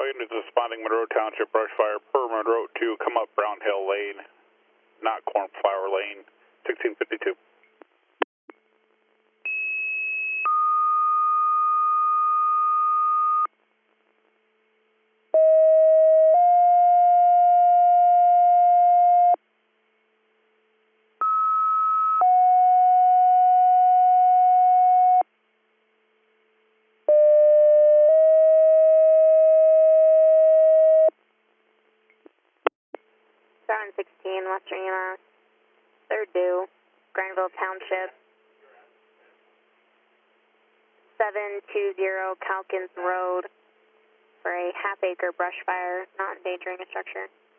is responding Monroe Township brush fire per Monroe to come up Brown Hill Lane, not Cornflower Lane, 1652. Seven 16, Western EMS, third due, Granville Township, 720 Calkins Road for a half-acre brush fire, not endangering a structure.